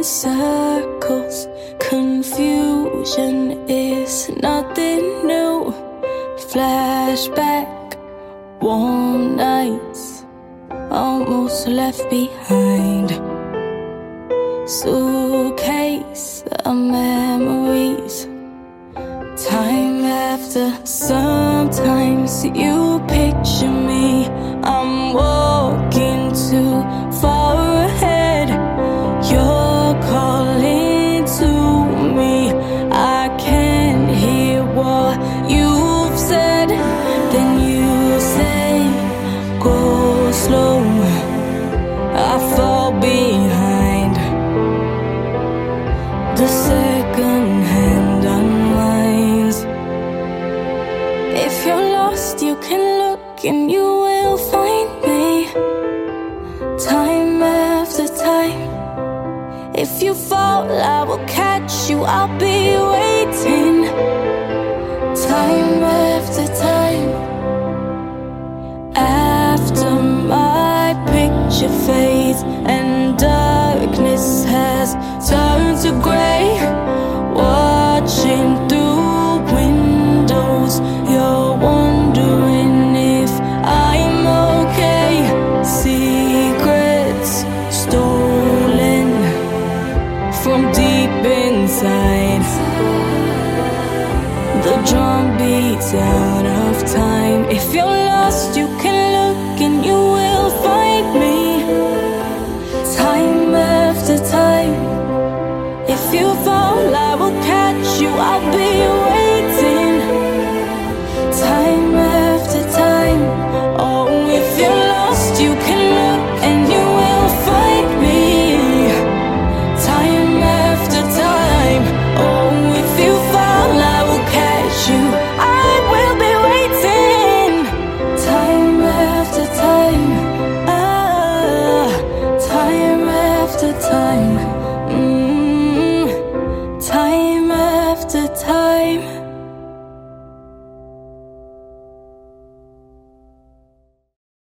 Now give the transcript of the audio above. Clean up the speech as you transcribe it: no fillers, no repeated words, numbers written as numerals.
circles. Confusion is nothing new. Flashback, warm nights, almost left behind. Suitcase of memories. Time after, sometimes you picture me. I'm walking too far ahead. You're calling to me. I can't hear what you've said. Then you say, go slow. I fall behind. The second hand unwinds. If you're lost, you can look and you will find me. Time after time. If you fall, I will catch you, I'll be waiting. Time after time. After my picture fades and darkness has turned to grey, watching through windows, you're wondering if I'm okay. Secrets stolen from deep inside. The drum beats out of time. If you're lost, you can look and you will find me. Time after time. If you fall, I will catch you, I'll be waiting. Time after time. Oh, if you're lost, you can look and you will find me. Time after time. Oh, if you fall, I will catch you, I will be waiting. Time after time. Time after time. Time after time.